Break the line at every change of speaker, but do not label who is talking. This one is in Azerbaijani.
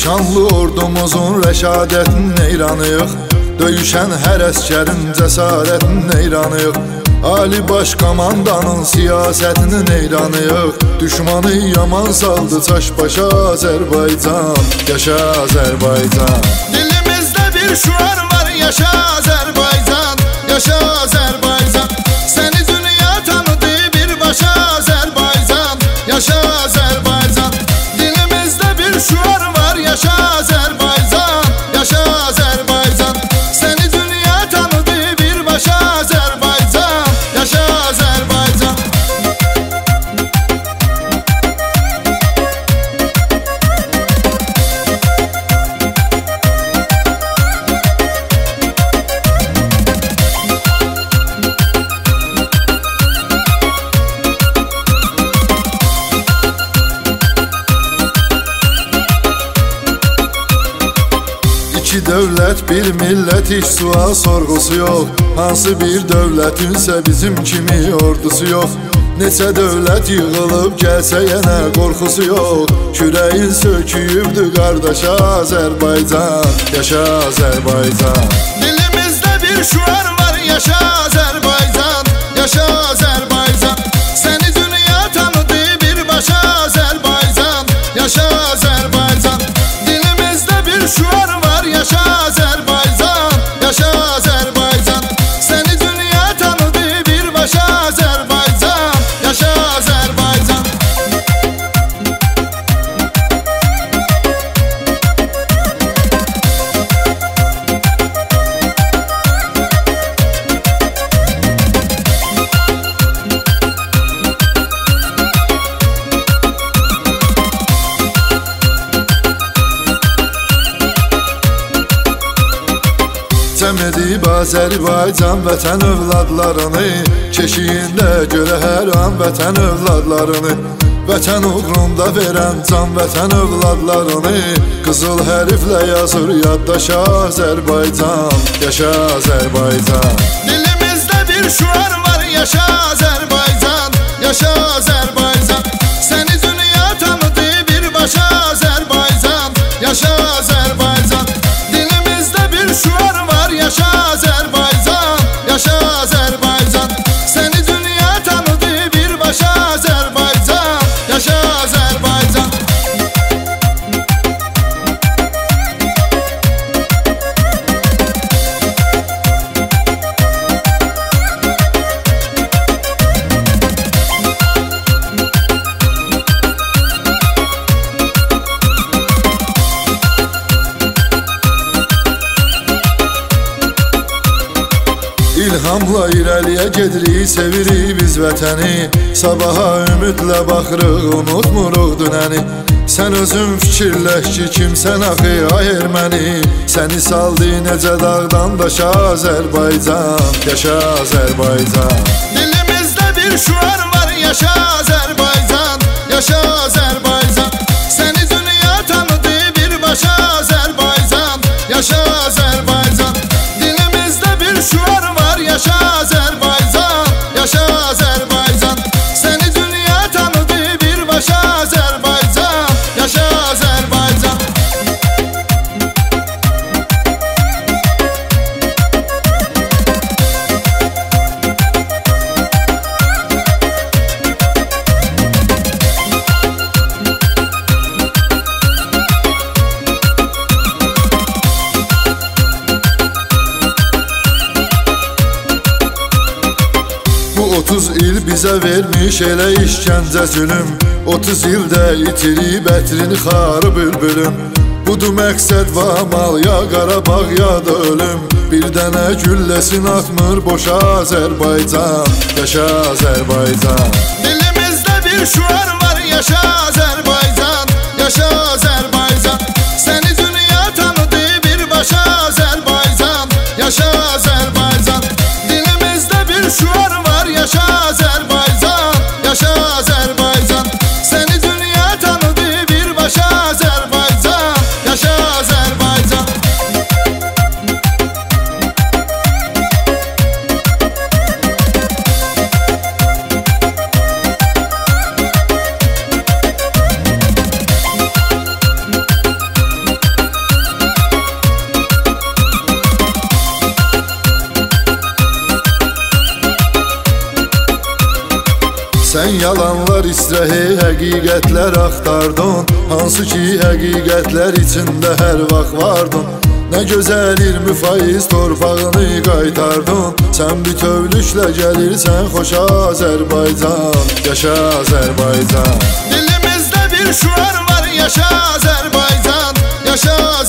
şanlı ordumuzun rəşadətin eyranıyıq. Döyüşən hər əskərin cəsarətin eyranıyıq. Ali baş komandanın siyasətinin eyranıyıq. Düşmanı yaman saldı çaş başa Azərbaycan. Yaşa Azərbaycan.
Dilimizdə bir şuar var, yaşa Azərbaycan. Yaşa Azərbaycan. Səni dünya tanıdı birbaşa Azərbaycan. Yaşa Azərbaycan. Dilimizdə bir şuar var, yaşa Azərbaycan. Yaşa Azərbaycan. Səni dünya tanıdı birbaşa Azərbaycan. Yaşa Azərbaycan.
İki dövlət, bir millət, heç sual sorğusu yox. Hansı bir dövlətinsə bizim kimi ordusu yox. Neçə dövlət yığılıb gəlsə yenə qorxusu yox. Kürəyin söküyübdür qardaşa Azərbaycan. Yaşa Azərbaycan.
Dilimizdə bir şuar var, yaşa Azərbaycan. Yaşa Azərbaycan. Səni dünya tanıdı birbaşa Azərbaycan. Yaşa Azərbaycan. Dilimizdə bir şuar var, yaşa Azərbaycan. Yaşa Azərbaycan. Səni dünya tanıdı birbaşa Azərbaycan. Yaşa Azərbaycan.
Cəm edib Azərbaycan vətən övladlarını, keşiyində görə hər an vətən övladlarını. Vətən uğrunda verən can vətən övladlarını, qızıl hərflə yazır yaddaşa Azərbaycan. Yaşa Azərbaycan.
Dilimizdə bir şuar var, yaşa Azərbaycan. Yaşa Azərbaycan. Səni dünya tanıdı birbaşa Azərbaycan. Yaşa Azərbaycan. Dilimizdə bir şuar var, yaşa Azərbaycan. Yaşa Azərbaycan. Səni dünya tanıdı birbaşa Azərbaycan. Yaşa Azərbaycan.
İlhamla irəliyə gedirik, sevirik biz vətəni. Sabaha ümidlə baxırıq, unutmuruq dünəni. Sən özün fikirləş ki, kimsən axı ay erməni. Səni saldı necə dağdan daşa Azərbaycan. Yaşa Azərbaycan.
Dilimizdə bir şuar var, yaşa Azərbaycan. Yaşa Azərbaycan. Səni dünya tanıdı birbaşa Azərbaycan. Yaşa Azərbaycan. Dilimizdə bir şuar var, yaşa Azərbaycan. Yaşa Azərbaycan. Səni dünya tanıdı birbaşa Azərbaycan. Yaşa Azərbaycan.
Bu 30 il bizə vermiş elə işgəncə zülüm. 30 ildə itirib ətrini xarı bülbülüm. Budur məqsəd və amal, ya Qarabağ ya da ölüm. Bir dənə gülləsin atmır boşa Azərbaycan. Yaşa Azərbaycan.
Dilimizdə bir şuar var, yaşa Azərbaycan. Yaşa Azərbaycan. Səni dünya tanıdı birbaşa Azərbaycan. Yaşa Azərbaycan. Dilimizdə bir şuar var, yaşa Azərbaycan. Yaşa Azərbaycan. Səni dünya tanıdı birbaşa Azərbaycan. Yaşa Azərbaycan.
Sən yalanlar istəhi, həqiqətlər axtardın. Hansı ki həqiqətlər içində hər vaxt vardın. Nə gözəl 20 faiz torpağını qaytardın. Sən bütövlüklə gəlirsən xoş Azərbaycan. Yaşa Azərbaycan.
Dilimizdə bir şüar var, yaşa Azərbaycan. Yaşa